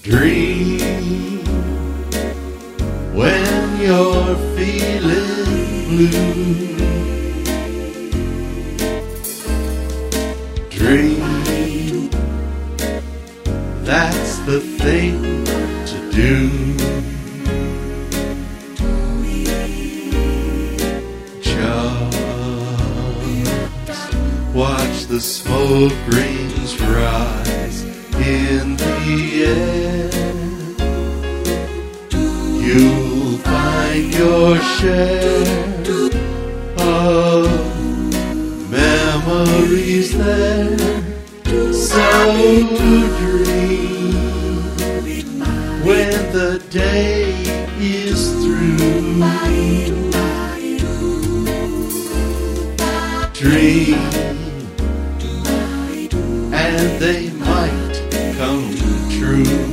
Dream when you're feeling blue. Dream, that's the thing to do. Just watch the smoke rings rise in the air. You'll find your share of memories there. So dream when the day is through. Dream, and they might come true.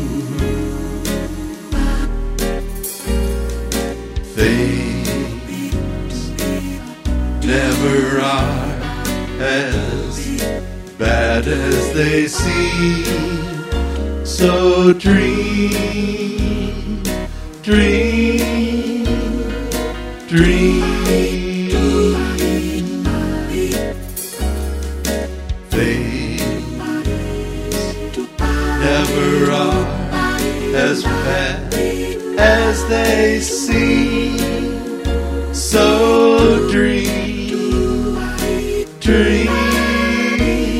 Things never are as bad as they seem. So dream, dream, dream. Things never are as bad as they seem. So dream, dream.